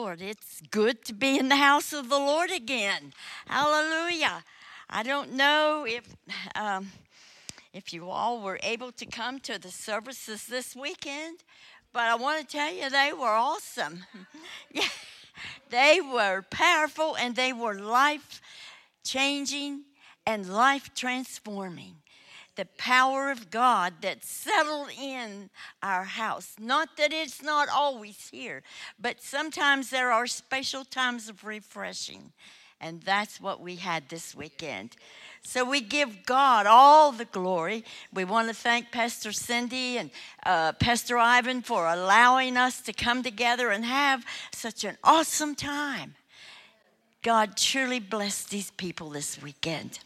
Lord. It's good to be in the house of the Lord again. Hallelujah. I don't know if you all were able to come to the services this weekend, but I want to tell you they were awesome. Yeah, they were powerful and they were life-changing and life-transforming. The power of God that settled in our house. Not that it's not always here, but sometimes there are special times of refreshing. And that's what we had this weekend. So we give God all the glory. We want to thank Pastor Cindy and Pastor Ivan for allowing us to come together and have such an awesome time. God truly blessed these people this weekend.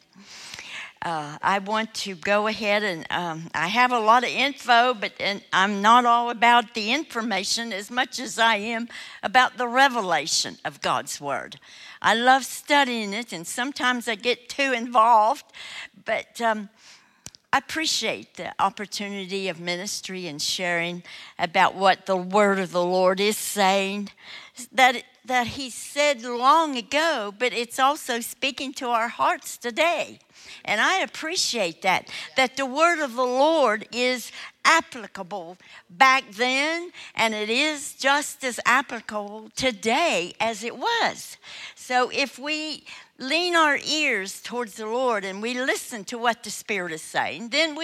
I want to go ahead and I have a lot of info, but I'm not all about the information as much as I am about the revelation of God's Word. I love studying it, and sometimes I get too involved, but I appreciate the opportunity of ministry and sharing about what the Word of the Lord is saying, that He said long ago, but it's also speaking to our hearts today. And I appreciate that the word of the Lord is applicable back then, and it is just as applicable today as it was. So if we lean our ears towards the Lord and we listen to what the Spirit is saying, then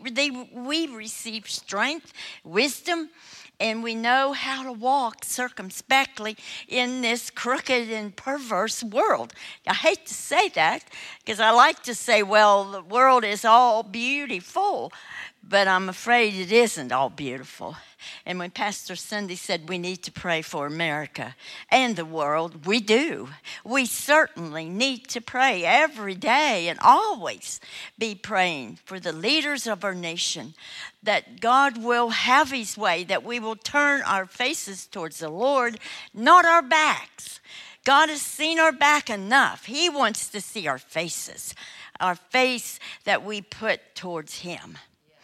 we receive strength, wisdom, and we know how to walk circumspectly in this crooked and perverse world. I hate to say that because I like to say, well, the world is all beautiful, but I'm afraid it isn't all beautiful. And when Pastor Cindy said we need to pray for America and the world, we do. We certainly need to pray every day and always be praying for the leaders of our nation, that God will have His way, that we will turn our faces towards the Lord, not our backs. God has seen our back enough. He wants to see our faces, our face that we put towards Him.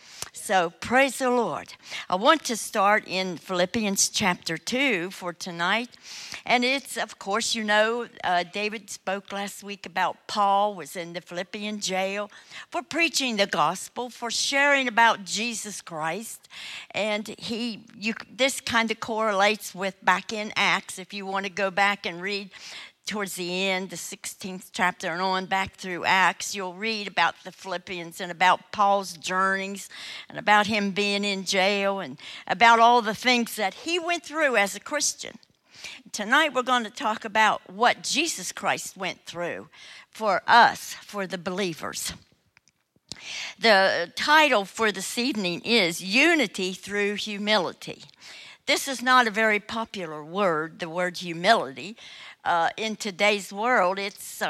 So praise the Lord. I want to start in Philippians chapter 2 for tonight. And it's, of course, David spoke last week about Paul was in the Philippian jail for preaching the gospel, for sharing about Jesus Christ. And this kind of correlates with back in Acts, if you want to go back and read towards the end, the 16th chapter and on back through Acts, you'll read about the Philippians and about Paul's journeys and about him being in jail and about all the things that he went through as a Christian. Tonight we're going to talk about what Jesus Christ went through for us, for the believers. The title for this evening is Unity Through Humility. This is not a very popular word, the word humility. In today's world, it's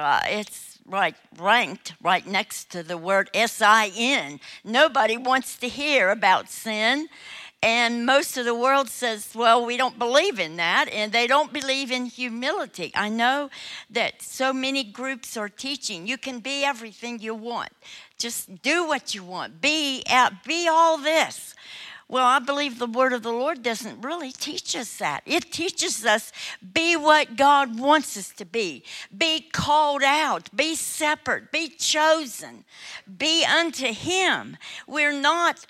ranked right next to the word sin. Nobody wants to hear about sin, and most of the world says, well, we don't believe in that, and they don't believe in humility. I know that so many groups are teaching you can be everything you want. Just do what you want. Be all this. Well, I believe the word of the Lord doesn't really teach us that. It teaches us be what God wants us to be. Be called out. Be separate. Be chosen. Be unto Him. We're not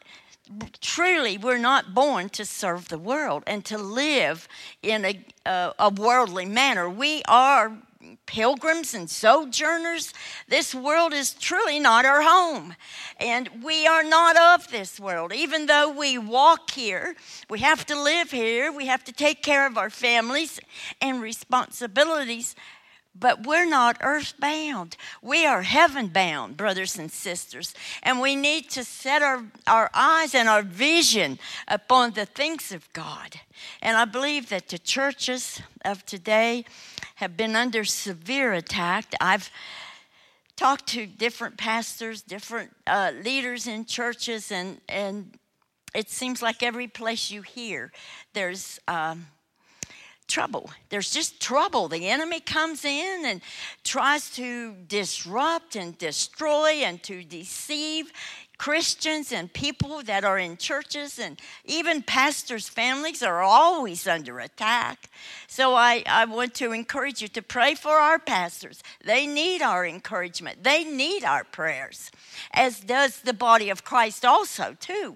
born to serve the world and to live in a worldly manner. We are pilgrims and sojourners. This world is truly not our home, and we are not of this world. Even though we walk here, we have to live here, we have to take care of our families and responsibilities, but we're not earthbound. We are heaven-bound, brothers and sisters, and we need to set our eyes and our vision upon the things of God. And I believe that the churches of today have been under severe attack. I've talked to different pastors, different leaders in churches, and it seems like every place you hear, there's trouble. There's just trouble. The enemy comes in and tries to disrupt and destroy and to deceive Christians and people that are in churches, and even pastors' families are always under attack. So I want to encourage you to pray for our pastors. They need our encouragement. They need our prayers, as does the body of Christ also, too.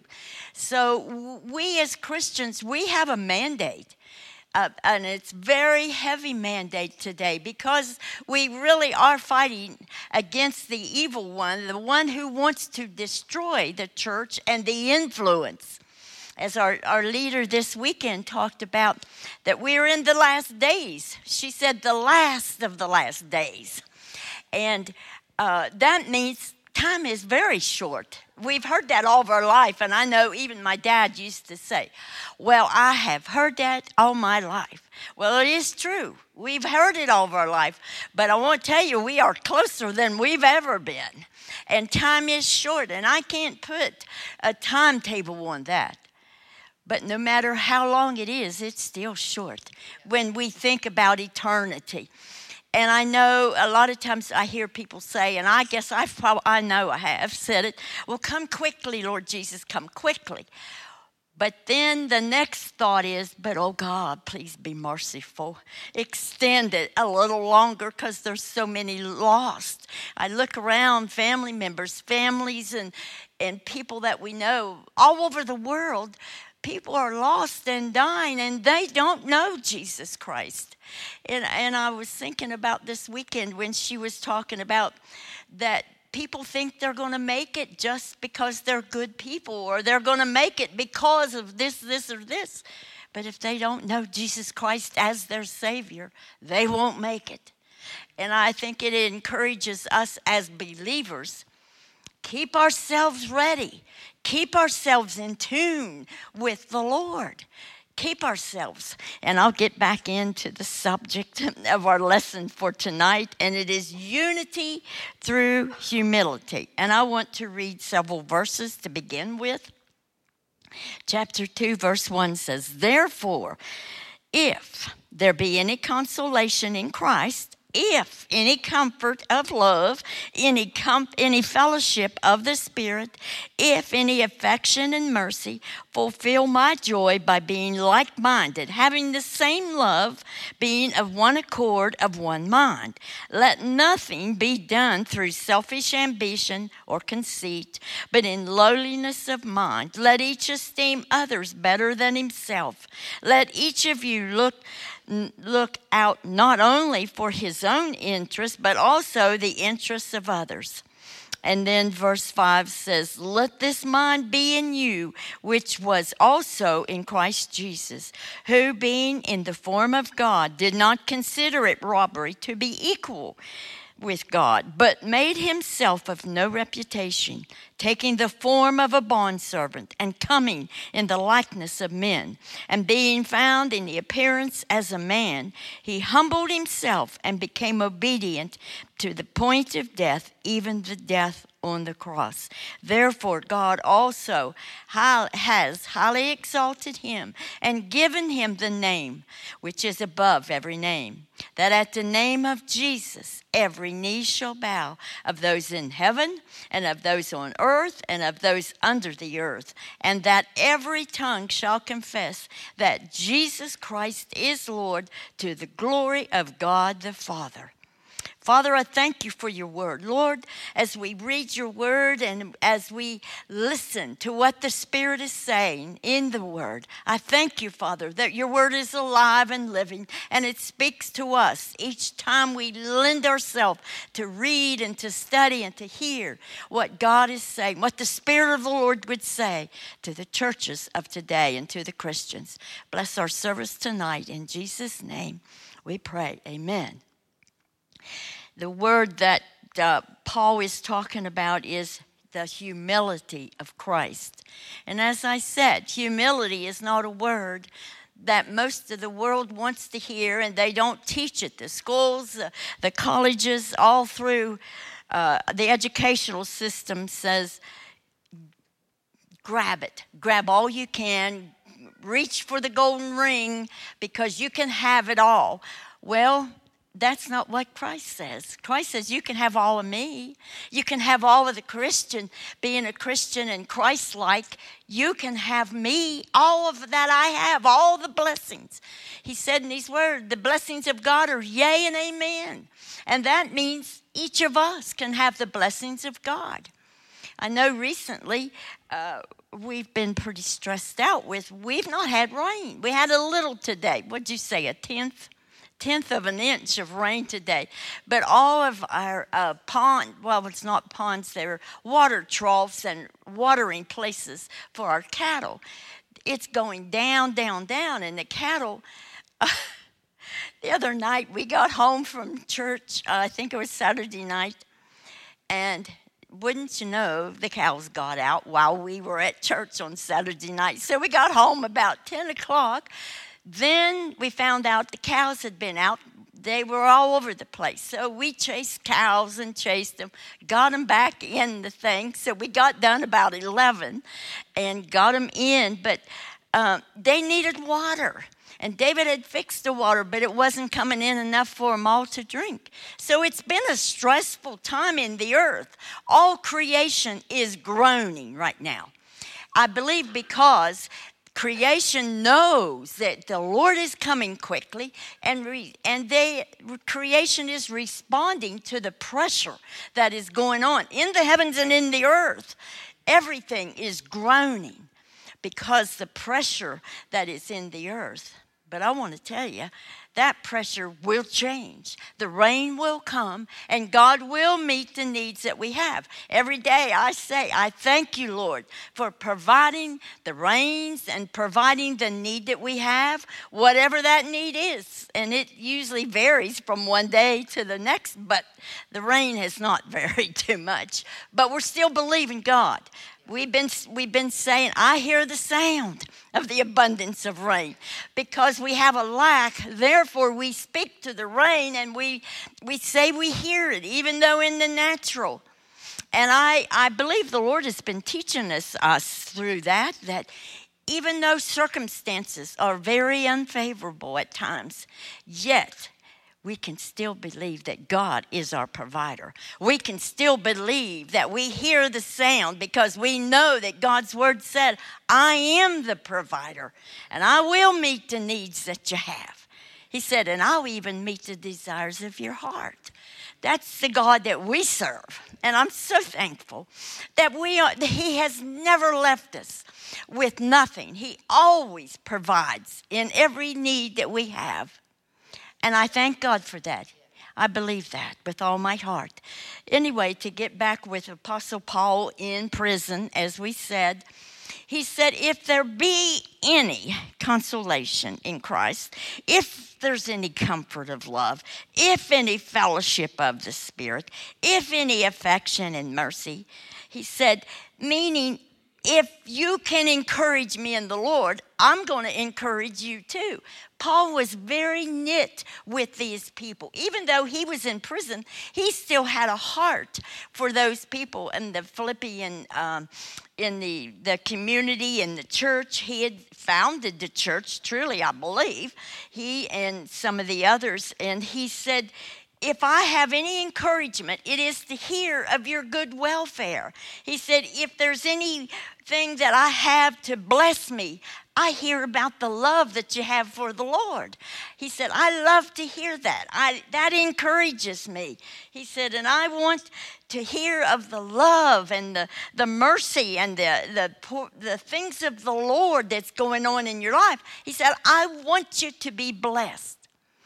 So we as Christians, we have a mandate. And it's very heavy mandate today, because we really are fighting against the evil one, the one who wants to destroy the church and the influence. As our leader this weekend talked about, that we're in the last days. She said the last of the last days. And that means time is very short. We've heard that all of our life, and I know even my dad used to say, well, I have heard that all my life. Well, it is true. We've heard it all of our life, but I want to tell you, we are closer than we've ever been, and time is short, and I can't put a timetable on that. But no matter how long it is, it's still short when we think about eternity. And I know a lot of times I hear people say, and I guess I know I have said it, well, come quickly, Lord Jesus, come quickly. But then the next thought is, but oh God, please be merciful. Extend it a little longer, because there's so many lost. I look around, family members, families, and people that we know all over the world. People are lost and dying, and they don't know Jesus Christ. And I was thinking about this weekend when she was talking about that people think they're going to make it just because they're good people, or they're going to make it because of this, or this. But if they don't know Jesus Christ as their Savior, they won't make it. And I think it encourages us as believers, keep ourselves ready. Keep ourselves in tune with the Lord. Keep ourselves. And I'll get back into the subject of our lesson for tonight, and it is unity through humility. And I want to read several verses to begin with. Chapter 2, verse 1 says, therefore, if there be any consolation in Christ, if any comfort of love, any fellowship of the Spirit, if any affection and mercy, fulfill my joy by being like-minded, having the same love, being of one accord, of one mind. Let nothing be done through selfish ambition or conceit, but in lowliness of mind. Let each esteem others better than himself. Let each of you look out not only for his own interest, but also the interests of others. And then verse 5 says, let this mind be in you, which was also in Christ Jesus, who being in the form of God, did not consider it robbery to be equal with God, but made himself of no reputation, taking the form of a bondservant, and coming in the likeness of men, and being found in the appearance as a man, he humbled himself and became obedient to the point of death, even the death on the cross. Therefore, God also has highly exalted him and given him the name which is above every name, that at the name of Jesus every knee shall bow, of those in heaven and of those on earth and of those under the earth, and that every tongue shall confess that Jesus Christ is Lord, to the glory of God the Father. Father, I thank you for your word. Lord, as we read your word and as we listen to what the Spirit is saying in the word, I thank you, Father, that your word is alive and living, and it speaks to us each time we lend ourselves to read and to study and to hear what God is saying, what the Spirit of the Lord would say to the churches of today and to the Christians. Bless our service tonight. In Jesus' name we pray. Amen. The word that Paul is talking about is the humility of Christ. And as I said, humility is not a word that most of the world wants to hear, and they don't teach it. The schools, the colleges, all through the educational system says, grab it. Grab all you can. reach for the golden ring because you can have it all. Well, that's not what Christ says. Christ says you can have all of me. You can have all of the Christian, being a Christian and Christ-like. You can have me, all of that I have, all the blessings. He said in his word, the blessings of God are yea and amen. And that means each of us can have the blessings of God. I know recently we've been pretty stressed out we've not had rain. We had a little today. What'd you say, a tenth of an inch of rain today. But all of our it's not ponds, they're water troughs and watering places for our cattle. It's going down, down, down. And the cattle, the other night we got home from church, I think it was Saturday night, and wouldn't you know, the cows got out while we were at church on Saturday night. So we got home about 10 o'clock. Then we found out the cows had been out. They were all over the place. So we chased cows and chased them, got them back in the thing. So we got done about 11 and got them in. But they needed water. And David had fixed the water, but it wasn't coming in enough for them all to drink. So it's been a stressful time in the earth. All creation is groaning right now. I believe because creation knows that the Lord is coming quickly, and creation is responding to the pressure that is going on in the heavens and in the earth. Everything is groaning because the pressure that is in the earth. But I want to tell you, that pressure will change. The rain will come, and God will meet the needs that we have. Every day I say, I thank you, Lord, for providing the rains and providing the need that we have, whatever that need is. And it usually varies from one day to the next, but the rain has not varied too much. But we're still believing God. We've been saying, I hear the sound of the abundance of rain because we have a lack. Therefore, we speak to the rain and we say we hear it, even though in the natural. And I believe the Lord has been teaching us through that even though circumstances are very unfavorable at times, yet we can still believe that God is our provider. We can still believe that we hear the sound because we know that God's word said, I am the provider and I will meet the needs that you have. He said, and I'll even meet the desires of your heart. That's the God that we serve. And I'm so thankful that He has never left us with nothing. He always provides in every need that we have. And I thank God for that. I believe that with all my heart. Anyway, to get back with Apostle Paul in prison, as we said, he said, if there be any consolation in Christ, if there's any comfort of love, if any fellowship of the Spirit, if any affection and mercy, he said, meaning if you can encourage me in the Lord, I'm going to encourage you too. Paul was very knit with these people. Even though he was in prison, he still had a heart for those people in the Philippian, in the community, in the church. He had founded the church, truly, I believe, he and some of the others. And he said, if I have any encouragement, it is to hear of your good welfare. He said, if there's anything that I have to bless me, I hear about the love that you have for the Lord. He said, I love to hear that. That encourages me. He said, and I want to hear of the love and the mercy and the things of the Lord that's going on in your life. He said, I want you to be blessed.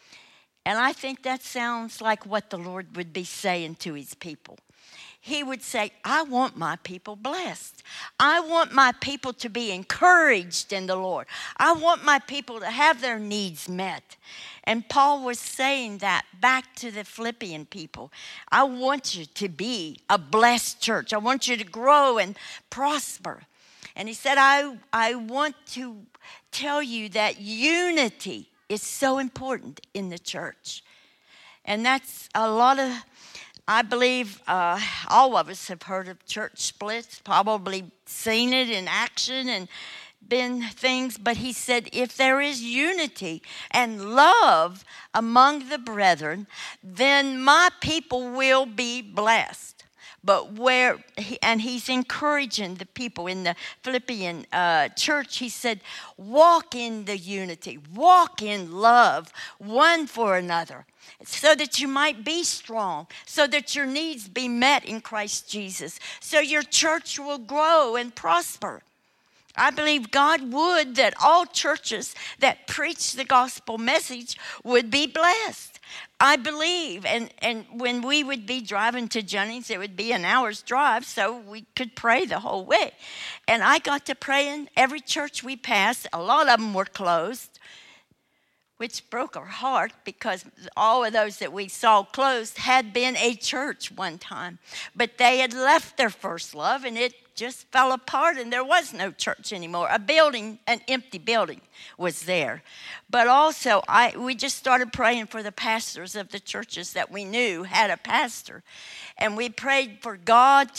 And I think that sounds like what the Lord would be saying to his people. He would say, I want my people blessed. I want my people to be encouraged in the Lord. I want my people to have their needs met. And Paul was saying that back to the Philippian people. I want you to be a blessed church. I want you to grow and prosper. And he said, I want to tell you that unity is so important in the church. And that's a lot of, I believe all of us have heard of church splits, probably seen it in action. And been things, but he said, if there is unity and love among the brethren, then my people will be blessed. But he's encouraging the people in the Philippian church. He said, walk in the unity, walk in love one for another, so that you might be strong, so that your needs be met in Christ Jesus, so your church will grow and prosper. I believe God would that all churches that preach the gospel message would be blessed. I believe, and when we would be driving to Jennings, it would be an hour's drive, so we could pray the whole way. And I got to pray in every church we passed. A lot of them were closed, which broke our heart, because all of those that we saw closed had been a church one time. But they had left their first love, and it just fell apart, and there was no church anymore. A building, an empty building was there. But also, we just started praying for the pastors of the churches that we knew had a pastor. And we prayed for God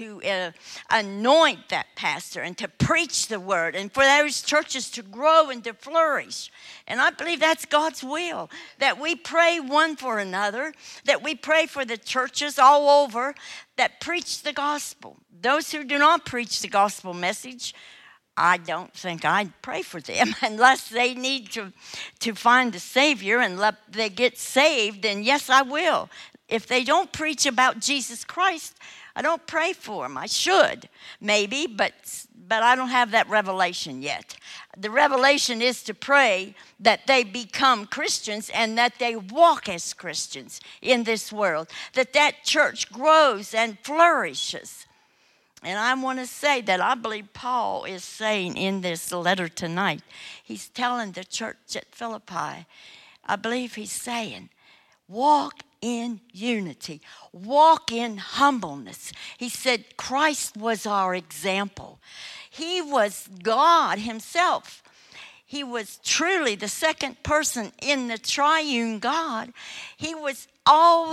to anoint that pastor and to preach the word, and for those churches to grow and to flourish. And I believe that's God's will, that we pray one for another, that we pray for the churches all over that preach the gospel. Those who do not preach the gospel message, I don't think I'd pray for them unless they need to find a Savior and let they get saved, then yes, I will. If they don't preach about Jesus Christ, I don't pray for them. I should, maybe, but I don't have that revelation yet. The revelation is to pray that they become Christians and that they walk as Christians in this world, that church grows and flourishes. And I want to say that I believe Paul is saying in this letter tonight, he's telling the church at Philippi, I believe he's saying, walk in unity, walk in humbleness. He said Christ was our example. He was God himself. He was truly the second person in the triune God. He was all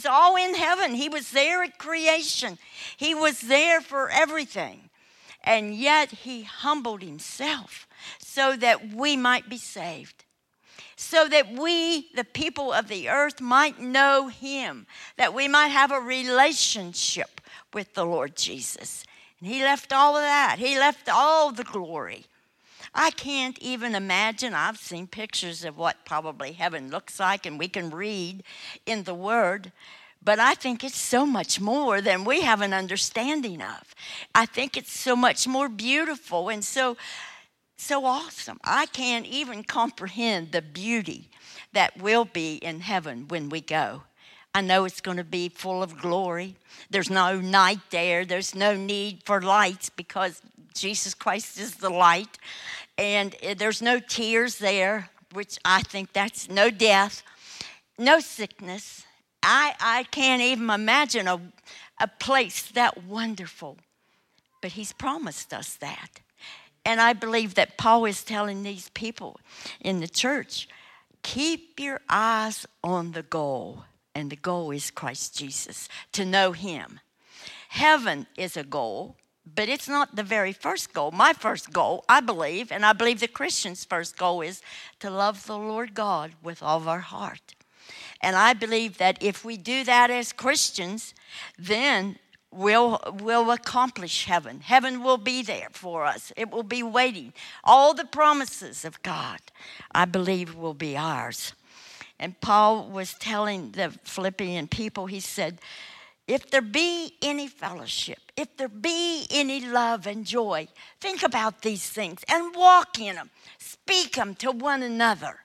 in heaven. He was there at creation. He was there for everything. And yet he humbled himself so that we might be saved. So that we, the people of the earth, might know him. That we might have a relationship with the Lord Jesus. And he left all of that. He left all the glory. I can't even imagine. I've seen pictures of what probably heaven looks like, and we can read in the Word. But I think it's so much more than we have an understanding of. I think it's so much more beautiful and so awesome. I can't even comprehend the beauty that will be in heaven when we go. I know it's going to be full of glory. There's no night there. There's no need for lights because Jesus Christ is the light. And there's no tears there, which I think that's no death, no sickness. I can't even imagine a place that wonderful. But he's promised us that. And I believe that Paul is telling these people in the church, keep your eyes on the goal. And the goal is Christ Jesus, to know him. Heaven is a goal, but it's not the very first goal. My first goal, I believe, and I believe the Christian's first goal is to love the Lord God with all of our heart. And I believe that if we do that as Christians, then we'll accomplish heaven. Heaven will be there for us. It will be waiting. All the promises of God, I believe, will be ours. And Paul was telling the Philippian people, he said, if there be any fellowship, if there be any love and joy, think about these things and walk in them. Speak them to one another.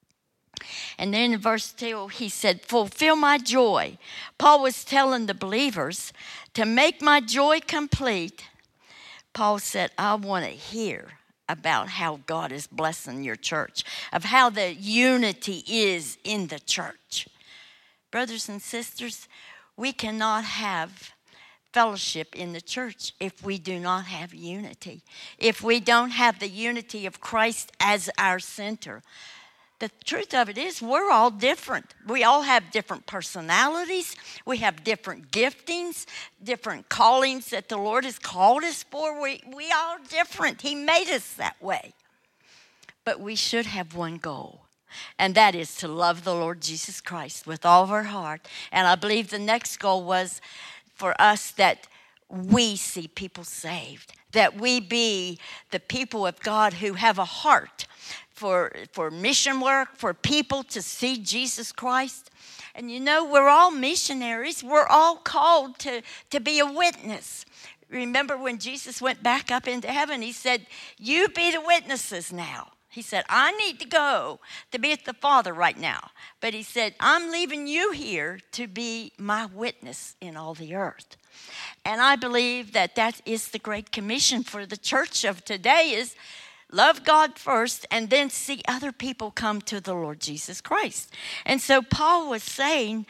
And then in verse 2, he said, fulfill my joy. Paul was telling the believers to make my joy complete. Paul said, I want to hear about how God is blessing your church, of how the unity is in the church. Brothers and sisters, we cannot have fellowship in the church if we do not have unity. If we don't have the unity of Christ as our center, The truth of it is we're all different. We all have different personalities. We have different giftings, different callings that the Lord has called us for. We all different. He made us that way. But we should have one goal, and that is to love the Lord Jesus Christ with all of our heart. And I believe the next goal was for us that we see people saved, that we be the people of God who have a heart for mission work, for people to see Jesus Christ. And you know, we're all missionaries. We're all called to be a witness. Remember when Jesus went back up into heaven, he said, you be the witnesses now. He said, I need to go to be with the Father right now. But he said, I'm leaving you here to be my witness in all the earth. And I believe that that is the Great Commission for the church of today is love God first and then see other people come to the Lord Jesus Christ. And so Paul was saying,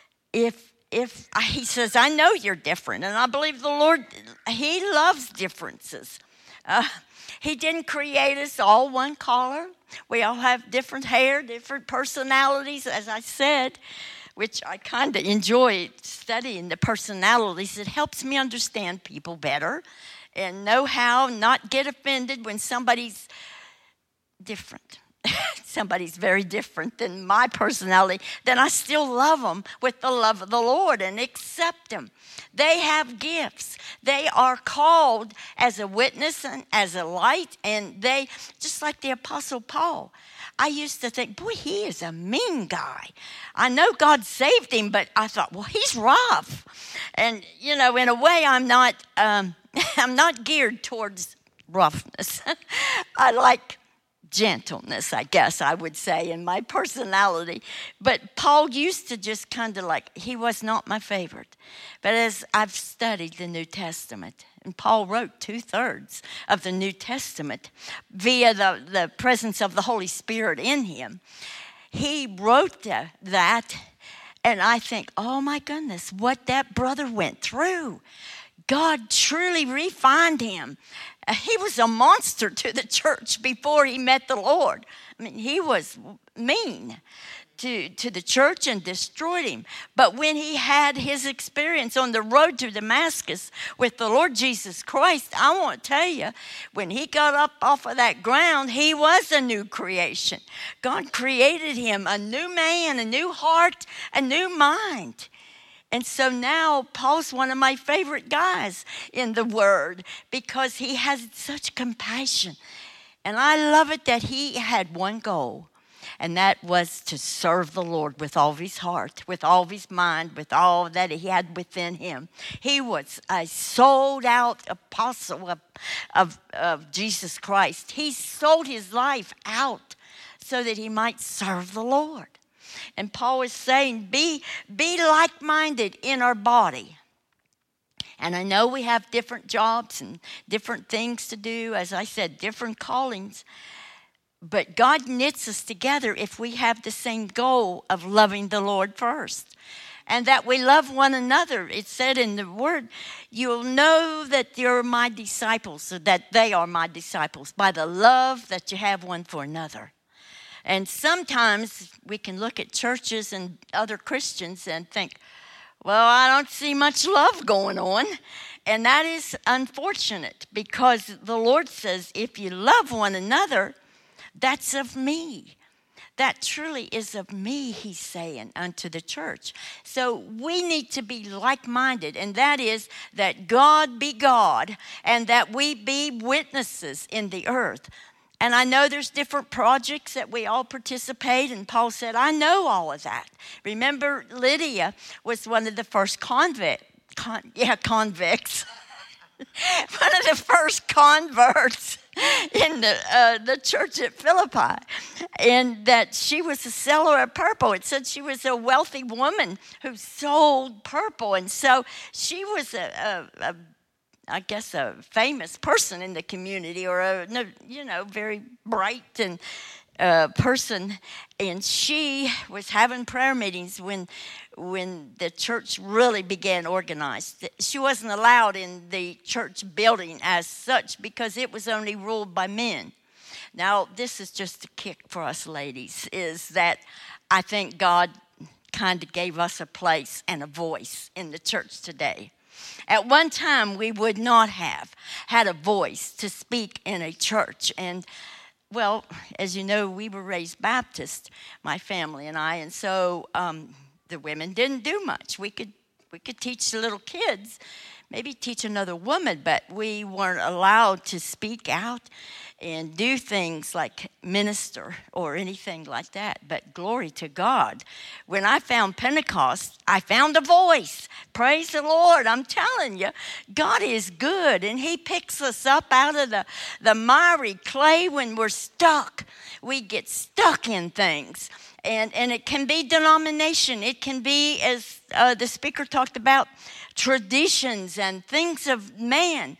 he says, I know you're different. And I believe the Lord, he loves differences. He didn't create us all one color. We all have different hair, different personalities, as I said, which I kind of enjoy studying the personalities. It helps me understand people better and know how not get offended when somebody's different. Somebody's very different than my personality, then I still love them with the love of the Lord and accept them. They have gifts. They are called as a witness and as a light, and they, just like the Apostle Paul, I used to think, boy, he is a mean guy. I know God saved him, but I thought, well, he's rough. And, you know, in a way, I'm not geared towards roughness. I like gentleness, I guess I would say, in my personality. But Paul used to just kind of like, he was not my favorite. But as I've studied the New Testament, and Paul wrote 2/3 of the New Testament via the presence of the Holy Spirit in him, he wrote that, and I think, oh my goodness, what that brother went through. God truly refined him. He was a monster to the church before he met the Lord. I mean, he was mean to the church and destroyed him. But when he had his experience on the road to Damascus with the Lord Jesus Christ, I want to tell you, when he got up off of that ground, he was a new creation. God created him a new man, a new heart, a new mind. And so now Paul's one of my favorite guys in the Word because he has such compassion. And I love it that he had one goal, and that was to serve the Lord with all of his heart, with all of his mind, with all that he had within him. He was a sold-out apostle of Jesus Christ. He sold his life out so that he might serve the Lord. And Paul is saying, be like-minded in our body. And I know we have different jobs and different things to do, as I said, different callings. But God knits us together if we have the same goal of loving the Lord first. And that we love one another. It said in the Word, you'll know that you're my disciples, so that they are my disciples, by the love that you have one for another. And sometimes we can look at churches and other Christians and think, well, I don't see much love going on. And that is unfortunate because the Lord says, if you love one another, that's of me. That truly is of me, he's saying, unto the church. So we need to be like-minded, and that is that God be God and that we be witnesses in the earth. And I know there's different projects that we all participate in. Paul said, I know all of that. Remember, Lydia was one of the first convicts. One of the first converts in the church at Philippi. And that she was a seller of purple. It said she was a wealthy woman who sold purple. And so she was I guess a famous person in the community, or a very bright and person. And she was having prayer meetings when the church really began organized. She wasn't allowed in the church building as such because it was only ruled by men. Now, this is just a kick for us ladies, is that I think God kind of gave us a place and a voice in the church today. At one time, we would not have had a voice to speak in a church. And, well, as you know, we were raised Baptist, my family and I, and so the women didn't do much. We could teach the little kids, maybe teach another woman, but we weren't allowed to speak out and do things like minister or anything like that. But glory to God. When I found Pentecost, I found a voice. Praise the Lord. I'm telling you, God is good, and he picks us up out of the miry clay when we're stuck. We get stuck in things. And it can be denomination. It can be, as the speaker talked about, traditions and things of man.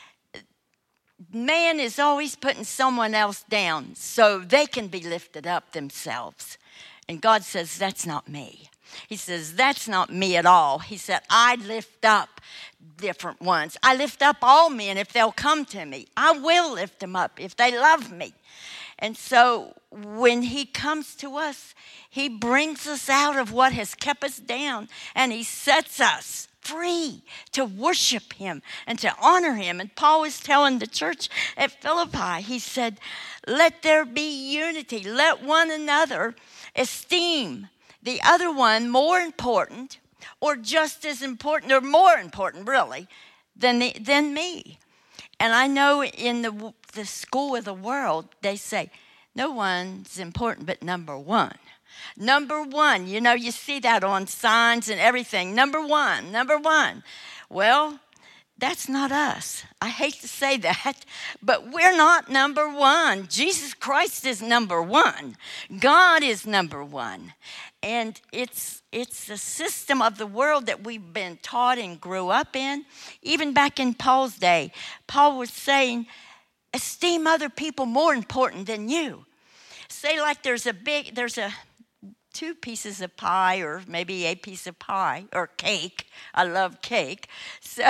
Man is always putting someone else down so they can be lifted up themselves. And God says, that's not me. He says, that's not me at all. He said, I lift up different ones. I lift up all men if they'll come to me. I will lift them up if they love me. And so when he comes to us, he brings us out of what has kept us down, and he sets us free to worship him and to honor him. And Paul was telling the church at Philippi, he said, let there be unity. Let one another esteem the other one more important, or just as important, or more important, really, than me. And I know in the school of the world, they say, no one's important but number one. Number one, you know, you see that on signs and everything. Number one. Well, that's not us. I hate to say that, but we're not number one. Jesus Christ is number one. God is number one. And it's the system of the world that we've been taught and grew up in. Even back in Paul's day, Paul was saying, esteem other people more important than you. Say like there's two pieces of pie, or maybe a piece of pie or cake. I love cake. So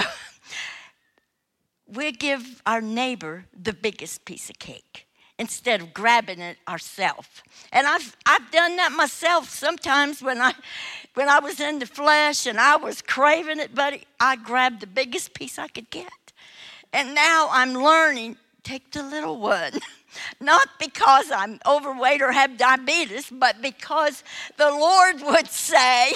we give our neighbor the biggest piece of cake instead of grabbing it ourselves. And I've done that myself sometimes when I was in the flesh and I was craving it, buddy. I grabbed the biggest piece I could get. And now I'm learning, take the little one. Not because I'm overweight or have diabetes, but because the Lord would say,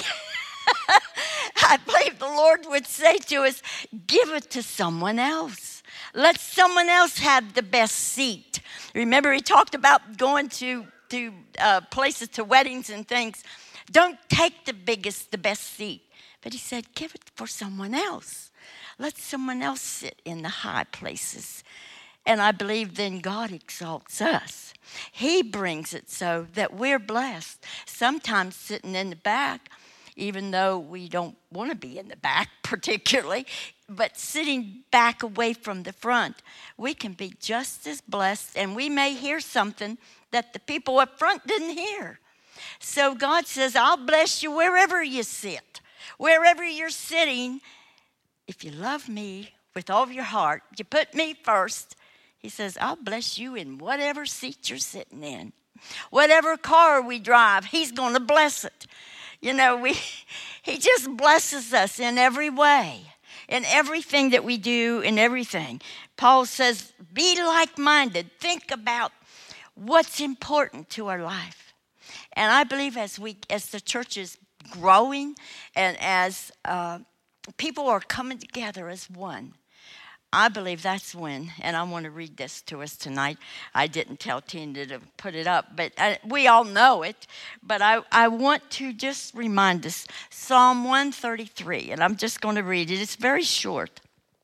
I believe the Lord would say to us, give it to someone else. Let someone else have the best seat. Remember, he talked about going to places, to weddings and things. Don't take the best seat. But he said, give it for someone else. Let someone else sit in the high places. And I believe then God exalts us. He brings it so that we're blessed. Sometimes sitting in the back, even though we don't want to be in the back particularly, but sitting back away from the front, we can be just as blessed, and we may hear something that the people up front didn't hear. So God says, I'll bless you wherever you sit, wherever you're sitting. If you love me with all of your heart, you put me first, he says, I'll bless you in whatever seat you're sitting in. Whatever car we drive, he's going to bless it. You know, he just blesses us in every way, in everything that we do, in everything. Paul says, be like-minded. Think about what's important to our life. And I believe as the church is growing and as people are coming together as one, I believe that's when, and I want to read this to us tonight. I didn't tell Tina to put it up, but we all know it. But I want to just remind us, Psalm 133, and I'm just going to read it. It's very short.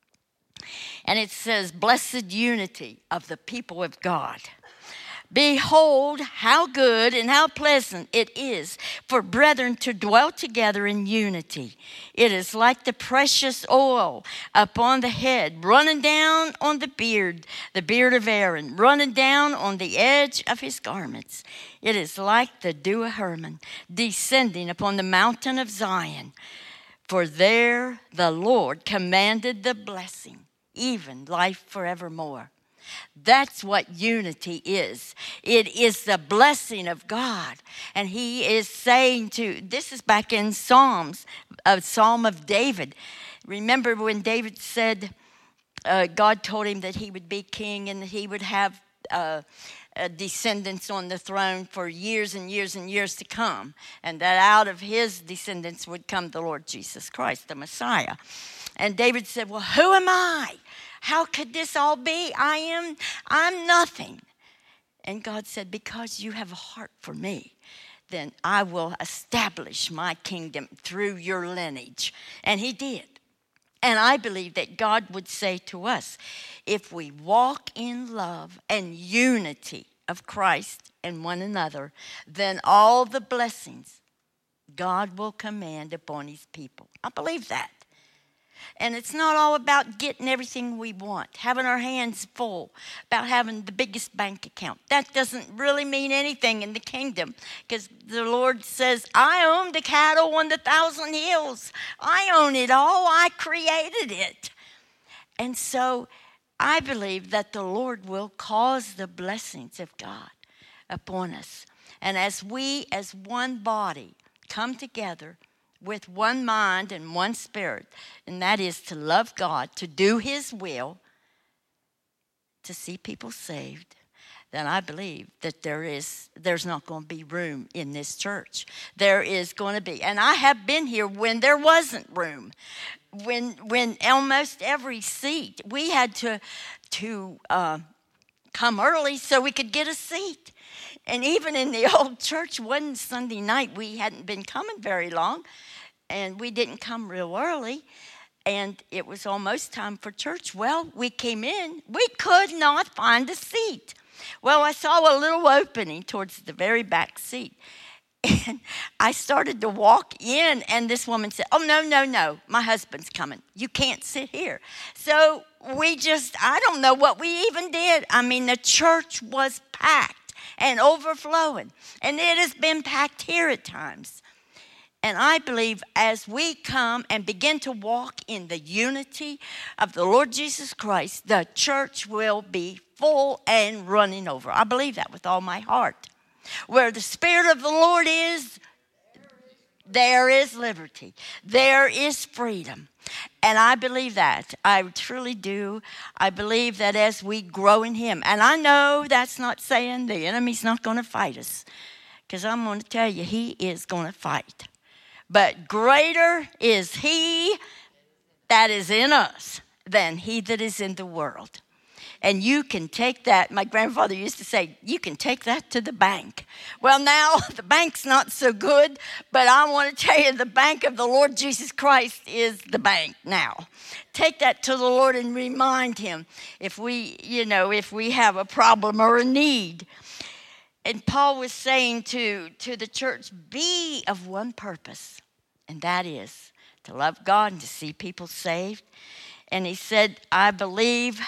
And it says, blessed unity of the people of God. Behold, how good and how pleasant it is for brethren to dwell together in unity. It is like the precious oil upon the head, running down on the beard of Aaron, running down on the edge of his garments. It is like the dew of Hermon, descending upon the mountain of Zion. For there the Lord commanded the blessing, even life forevermore. That's what unity is. It is the blessing of God. And he is saying this is back in Psalms, a Psalm of David. Remember when David said, God told him that he would be king and that he would have descendants on the throne for years and years and years to come. And that out of his descendants would come the Lord Jesus Christ, the Messiah. And David said, well, who am I? How could this all be? I'm nothing. And God said, because you have a heart for me, then I will establish my kingdom through your lineage. And he did. And I believe that God would say to us, if we walk in love and unity of Christ and one another, then all the blessings God will command upon his people. I believe that. And it's not all about getting everything we want, having our hands full, about having the biggest bank account. That doesn't really mean anything in the kingdom, because the Lord says, I own the cattle on the 1,000 hills. I own it all. I created it. And so I believe that the Lord will cause the blessings of God upon us. And as we, as one body, come together with one mind and one spirit, and that is to love God, to do his will, to see people saved, then I believe that there's not going to be room in this church. There is going to be, and I have been here when there wasn't room, when almost every seat, we had to come early so we could get a seat. And even in the old church, one Sunday night, we hadn't been coming very long, and we didn't come real early, and it was almost time for church. Well, we came in. We could not find a seat. Well, I saw a little opening towards the very back seat, and I started to walk in, and this woman said, oh, no, my husband's coming. You can't sit here. So I don't know what we even did. I mean, the church was packed and overflowing, and it has been packed here at times. And I believe as we come and begin to walk in the unity of the Lord Jesus Christ, the church will be full and running over. I believe that with all my heart. Where the Spirit of the Lord is, there is liberty. There is freedom. And I believe that. I truly do. I believe that as we grow in him. And I know that's not saying the enemy's not going to fight us. Because I'm going to tell you, he is going to fight. But greater is he that is in us than he that is in the world. And you can take that. My grandfather used to say, you can take that to the bank. Well, now the bank's not so good, but I want to tell you the bank of the Lord Jesus Christ is the bank now. Take that to the Lord and remind him if we have a problem or a need. And Paul was saying to the church, be of one purpose, and that is to love God and to see people saved. And he said, I believe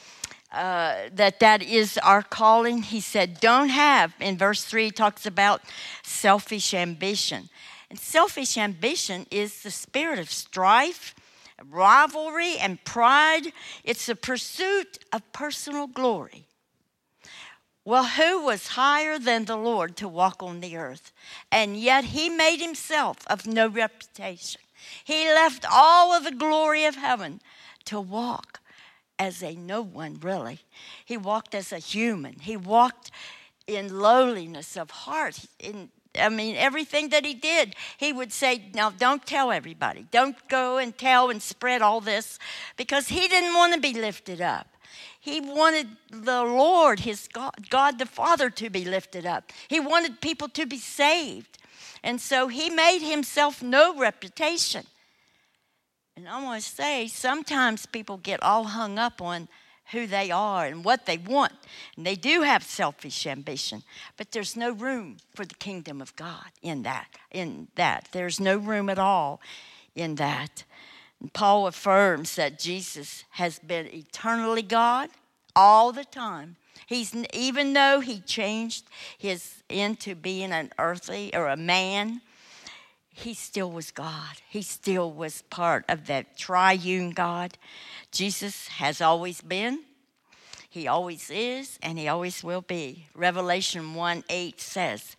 that is our calling. He said, don't have, in verse 3, he talks about selfish ambition. And selfish ambition is the spirit of strife, rivalry, and pride. It's a pursuit of personal glory. Well, who was higher than the Lord to walk on the earth? And yet he made himself of no reputation. He left all of the glory of heaven to walk as a no one, really. He walked as a human. He walked in lowliness of heart. Everything that he did, he would say, now don't tell everybody. Don't go and tell and spread all this, because he didn't want to be lifted up. He wanted the Lord, his God the Father, to be lifted up. He wanted people to be saved. And so he made himself no reputation. And I want to say, sometimes people get all hung up on who they are and what they want. And they do have selfish ambition. But there's no room for the kingdom of God in that. There's no room at all in that. And Paul affirms that Jesus has been eternally God all the time. Even though he changed into being an earthly or a man, he still was God. He still was part of that triune God. Jesus has always been. He always is, and he always will be. Revelation 1:8 says,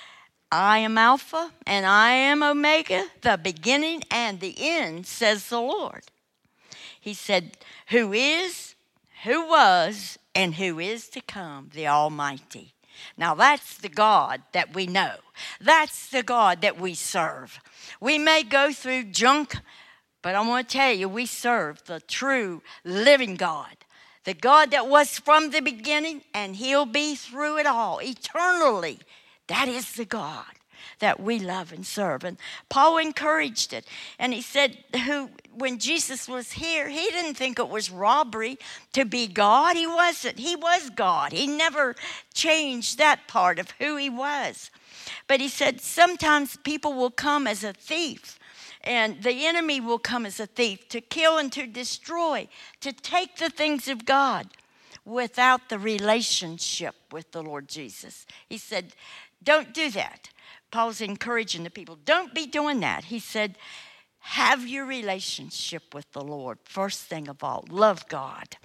I am Alpha and I am Omega, the beginning and the end, says the Lord. He said, who is, who was, and who is to come, the Almighty. Now that's the God that we know. That's the God that we serve. We may go through junk, but I want to tell you, we serve the true living God. The God that was from the beginning, and he'll be through it all, eternally. That is the God that we love and serve. And Paul encouraged it. And he said, when Jesus was here, he didn't think it was robbery to be God. He wasn't. He was God. He never changed that part of who he was. But he said, sometimes people will come as a thief. And the enemy will come as a thief to kill and to destroy, to take the things of God without the relationship with the Lord Jesus. He said, don't do that. Paul's encouraging the people, don't be doing that. He said, have your relationship with the Lord. First thing of all, love God.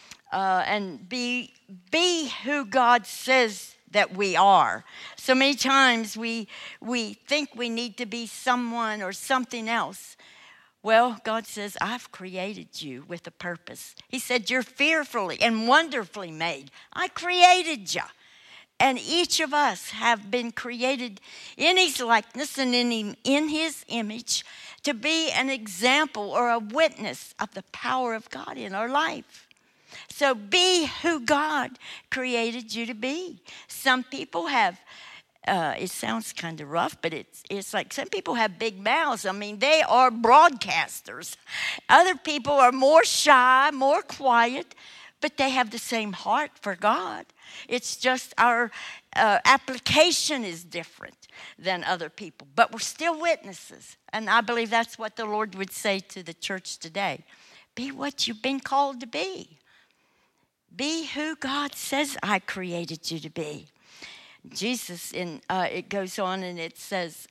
And be who God says that we are. So many times we think we need to be someone or something else. Well, God says, I've created you with a purpose. He said, you're fearfully and wonderfully made. I created you. And each of us have been created in his likeness and in his image to be an example or a witness of the power of God in our life. So be who God created you to be. Some people have, it sounds kind of rough, but it's like some people have big mouths. I mean, they are broadcasters. Other people are more shy, more quiet, but they have the same heart for God. It's just our application is different than other people, but we're still witnesses. And I believe that's what the Lord would say to the church today. Be what you've been called to be. Be who God says I created you to be. Jesus, it goes on and it says,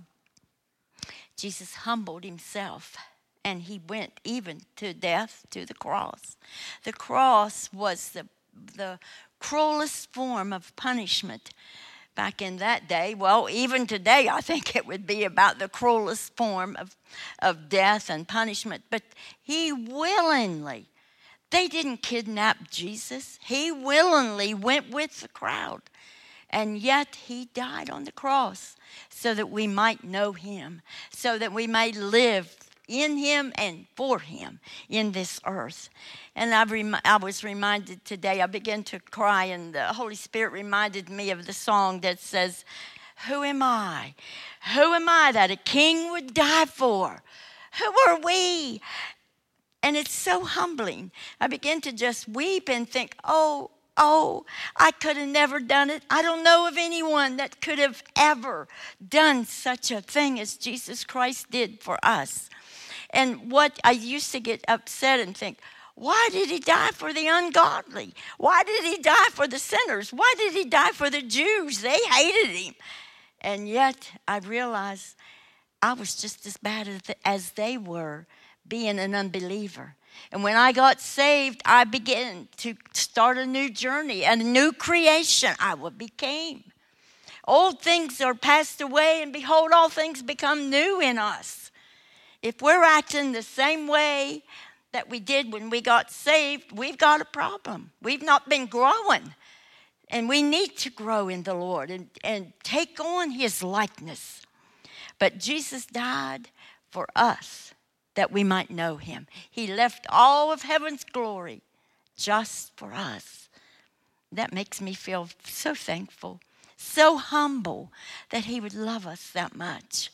Jesus humbled himself. And he went even to death, to the cross. The cross was the cruelest form of punishment back in that day. Well, even today, I think it would be about the cruelest form of death and punishment. But he willingly, they didn't kidnap Jesus. He willingly went with the crowd. And yet he died on the cross so that we might know him, so that we may live in him and for him in this earth. And I was reminded today, I began to cry, and the Holy Spirit reminded me of the song that says, who am I? Who am I that a king would die for? Who are we? And it's so humbling. I began to just weep and think, oh, I could have never done it. I don't know of anyone that could have ever done such a thing as Jesus Christ did for us. And what I used to get upset and think, why did he die for the ungodly? Why did he die for the sinners? Why did he die for the Jews? They hated him. And yet I realized I was just as bad as they were, being an unbeliever. And when I got saved, I began to start a new journey, a new creation I became. Old things are passed away, and behold, all things become new in us. If we're acting the same way that we did when we got saved, we've got a problem. We've not been growing. And we need to grow in the Lord and take on his likeness. But Jesus died for us that we might know him. He left all of heaven's glory just for us. That makes me feel so thankful, so humble that he would love us that much.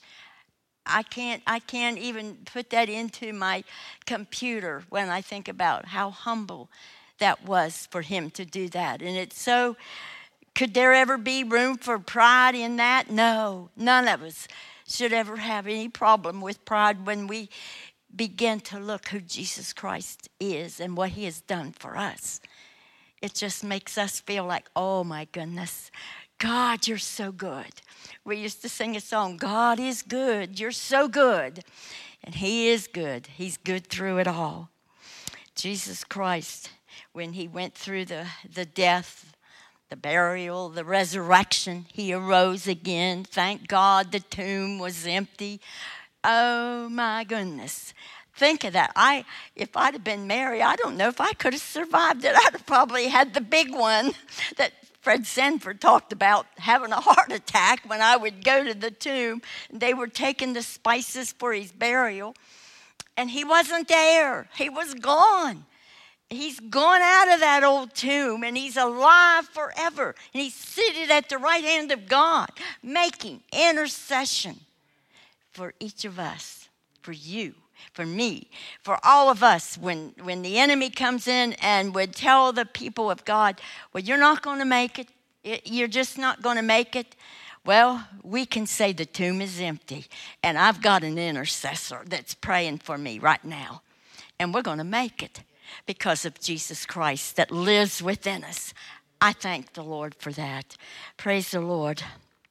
I can't even put that into my computer when I think about how humble that was for him to do that. And it's so, could there ever be room for pride in that? No, none of us should ever have any problem with pride when we begin to look who Jesus Christ is and what he has done for us. It just makes us feel like, oh my goodness, God, you're so good. We used to sing a song, God is good, you're so good. And he is good. He's good through it all. Jesus Christ when he went through the death, the burial, the resurrection. He arose again. Thank God the tomb was empty. Oh, my goodness. Think of that. If I'd have been Mary, I don't know if I could have survived it. I'd have probably had the big one that Fred Sanford talked about, having a heart attack when I would go to the tomb. They were taking the spices for his burial, and he wasn't there. He was gone. He's gone out of that old tomb, and he's alive forever. And he's seated at the right hand of God, making intercession for each of us, for you, for me, for all of us. When the enemy comes in and would tell the people of God, well, you're not going to make it. You're just not going to make it. Well, we can say the tomb is empty, and I've got an intercessor that's praying for me right now, and we're going to make it because of Jesus Christ that lives within us. I thank the Lord for that. Praise the Lord.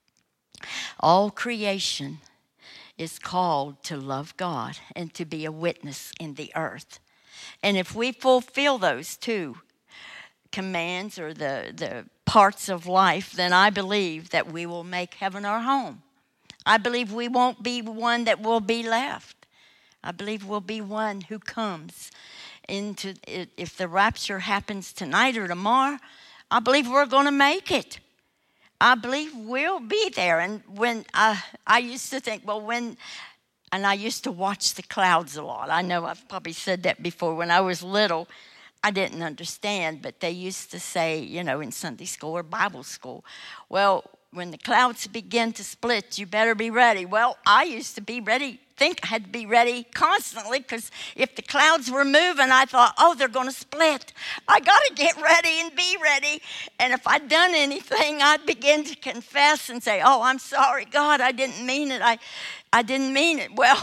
All creation is called to love God and to be a witness in the earth. And if we fulfill those two commands or the parts of life, then I believe that we will make heaven our home. I believe we won't be one that will be left. I believe we'll be one who comes into it. If the rapture happens tonight or tomorrow, I believe we're going to make it. I believe we'll be there. And when I used to think, and I used to watch the clouds a lot. I know I've probably said that before. When I was little, I didn't understand, but they used to say, in Sunday school or Bible school, well, when the clouds begin to split, you better be ready. Well, I used to be ready, think I had to be ready constantly, because if the clouds were moving, I thought, they're going to split. I got to get ready and be ready. And if I'd done anything, I'd begin to confess and say, I'm sorry, God, I didn't mean it. I didn't mean it. Well,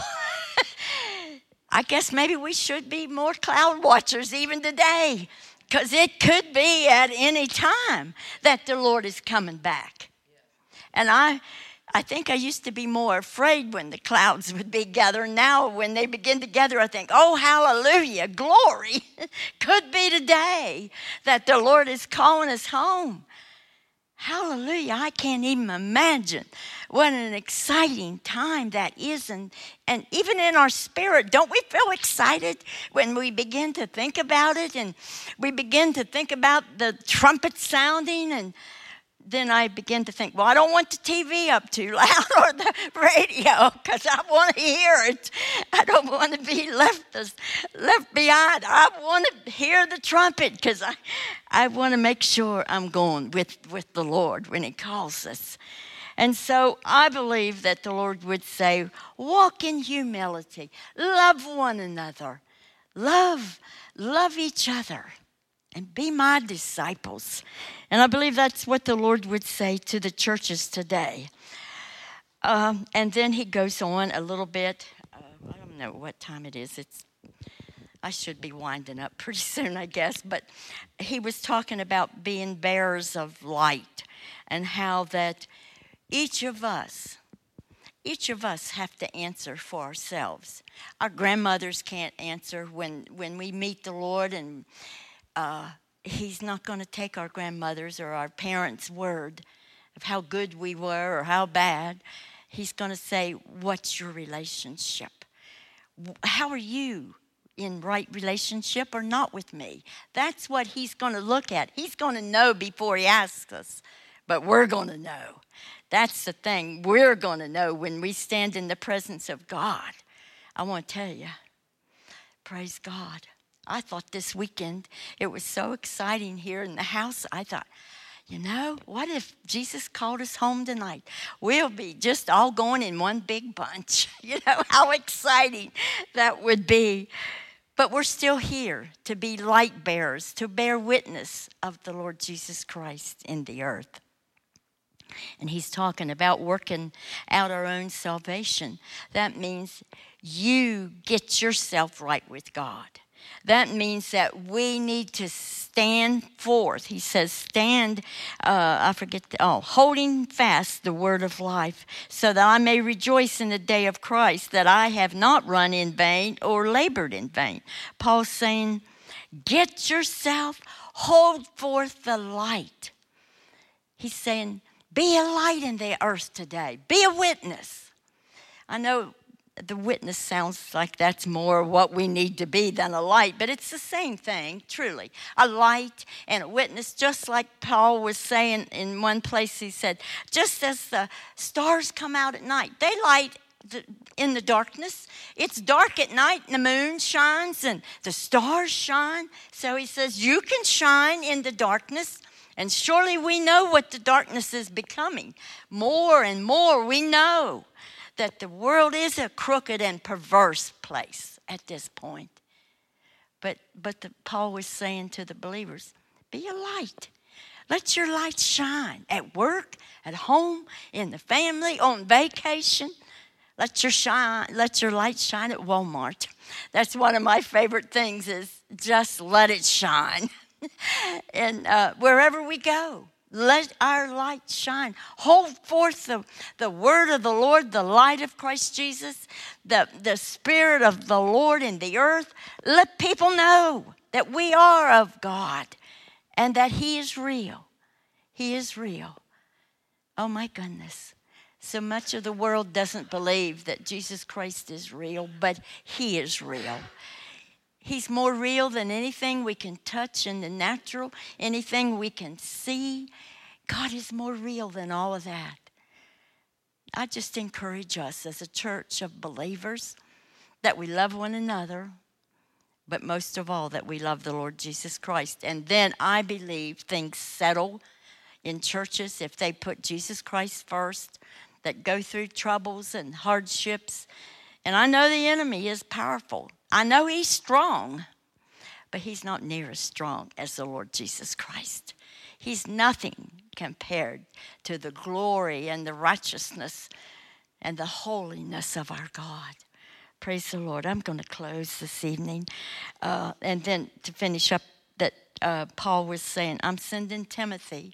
I guess maybe we should be more cloud watchers even today, because it could be at any time that the Lord is coming back. And I think I used to be more afraid when the clouds would be gathering. Now, when they begin to gather, I think, hallelujah, glory. Could be today that the Lord is calling us home. Hallelujah. I can't even imagine what an exciting time that is. And even in our spirit, don't we feel excited when we begin to think about it? And we begin to think about the trumpet sounding, and then I begin to think, I don't want the TV up too loud or the radio, because I want to hear it. I don't want to be left behind. I want to hear the trumpet, because I want to make sure I'm going with the Lord when he calls us. And so I believe that the Lord would say, walk in humility, love one another, love each other, and be my disciples. And I believe that's what the Lord would say to the churches today. And then he goes on a little bit. I don't know what time it is. I should be winding up pretty soon, I guess. But he was talking about being bearers of light, and how that each of us have to answer for ourselves. Our grandmothers can't answer when we meet the Lord, and he's not going to take our grandmother's or our parents' word of how good we were or how bad. He's going to say, what's your relationship? How are you in right relationship or not with me? That's what he's going to look at. He's going to know before he asks us, but we're going to know. That's the thing. We're going to know when we stand in the presence of God. I want to tell you, praise God. I thought this weekend, it was so exciting here in the house. I thought, what if Jesus called us home tonight? We'll be just all going in one big bunch. How exciting that would be. But we're still here to be light bearers, to bear witness of the Lord Jesus Christ in the earth. And he's talking about working out our own salvation. That means you get yourself right with God. That means that we need to stand forth. He says, stand, holding fast the word of life, so that I may rejoice in the day of Christ, that I have not run in vain or labored in vain. Paul's saying, Get yourself, hold forth the light. He's saying, be a light in the earth today. Be a witness. I know the witness sounds like that's more what we need to be than a light, but it's the same thing, truly. A light and a witness, just like Paul was saying in one place, he said, just as the stars come out at night, they light in the darkness. It's dark at night and the moon shines and the stars shine. So he says, you can shine in the darkness. And surely we know what the darkness is becoming. More and more we know that the world is a crooked and perverse place at this point. But Paul was saying to the believers, be a light. Let your light shine at work, at home, in the family, on vacation. Let your light shine at Walmart. That's one of my favorite things, is just let it shine. And wherever we go, let our light shine. Hold forth the word of the Lord, the light of Christ Jesus, the Spirit of the Lord in the earth. Let people know that we are of God and that He is real. He is real. Oh my goodness. So much of the world doesn't believe that Jesus Christ is real, but He is real. He's more real than anything we can touch in the natural, anything we can see. God is more real than all of that. I just encourage us as a church of believers that we love one another, but most of all that we love the Lord Jesus Christ. And then I believe things settle in churches if they put Jesus Christ first, that go through troubles and hardships. And I know the enemy is powerful. I know he's strong, but he's not near as strong as the Lord Jesus Christ. He's nothing compared to the glory and the righteousness and the holiness of our God. Praise the Lord. I'm going to close this evening. And then to finish up, that Paul was saying, I'm sending Timothy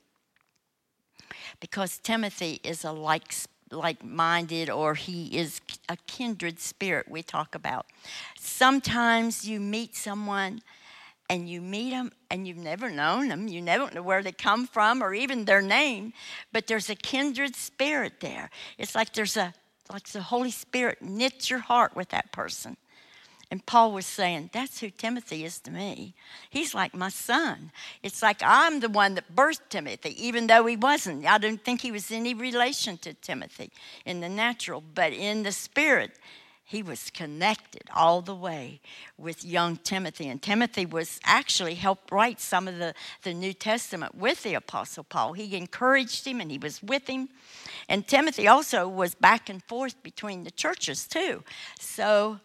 because Timothy is a like-minded, or he is a kindred spirit we talk about. Sometimes you meet someone and you meet them and you've never known them. You never know where they come from or even their name, but there's a kindred spirit there. It's like like the Holy Spirit knits your heart with that person. And Paul was saying, that's who Timothy is to me. He's like my son. It's like I'm the one that birthed Timothy, even though he wasn't. I don't think he was any relation to Timothy in the natural, but in the spirit, he was connected all the way with young Timothy. And Timothy was actually helped write some of the New Testament with the Apostle Paul. He encouraged him and he was with him. And Timothy also was back and forth between the churches too. So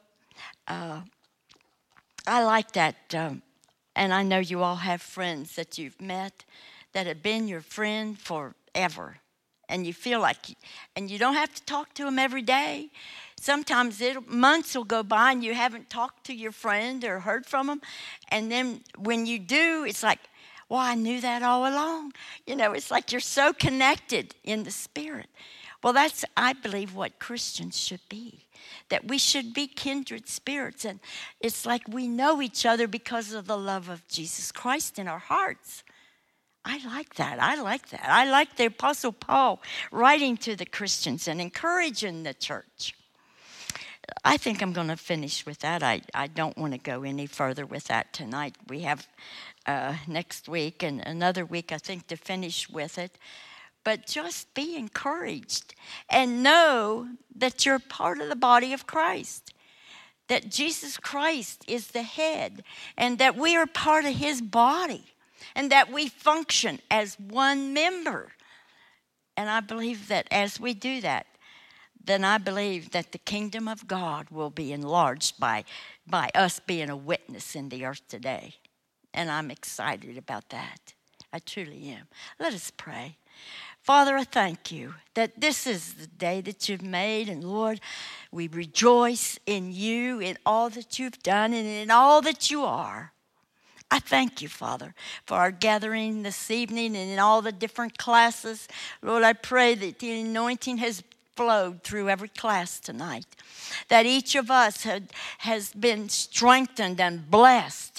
I like that, and I know you all have friends that you've met that have been your friend forever, and you feel like, and you don't have to talk to them every day. Sometimes months will go by and you haven't talked to your friend or heard from them, and then when you do, it's like, well, I knew that all along. You know, it's like you're so connected in the Spirit. Well, that's, I believe, what Christians should be. That we should be kindred spirits. And it's like we know each other because of the love of Jesus Christ in our hearts. I like that. I like the Apostle Paul writing to the Christians and encouraging the church. I think I'm going to finish with that. I don't want to go any further with that tonight. We have next week and another week, I think, to finish with it. But just be encouraged and know that you're part of the body of Christ, that Jesus Christ is the head, and that we are part of his body, and that we function as one member. And I believe that as we do that, then I believe that the kingdom of God will be enlarged by us being a witness in the earth today. And I'm excited about that. I truly am. Let us pray. Father, I thank you that this is the day that you've made. And Lord, we rejoice in you, in all that you've done, and in all that you are. I thank you, Father, for our gathering this evening and in all the different classes. Lord, I pray that the anointing has flowed through every class tonight, that each of us has been strengthened and blessed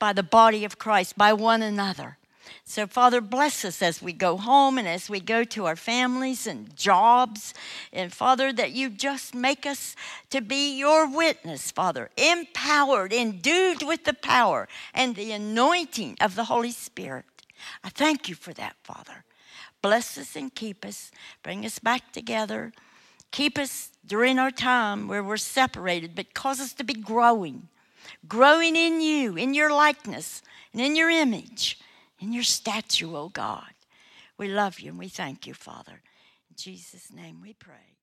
by the body of Christ, by one another. So, Father, bless us as we go home and as we go to our families and jobs. And, Father, that you just make us to be your witness, Father, empowered, endued with the power and the anointing of the Holy Spirit. I thank you for that, Father. Bless us and keep us. Bring us back together. Keep us during our time where we're separated, but cause us to be growing in you, in your likeness, and in your image, in your statue, oh God. We love you and we thank you, Father. In Jesus' name we pray.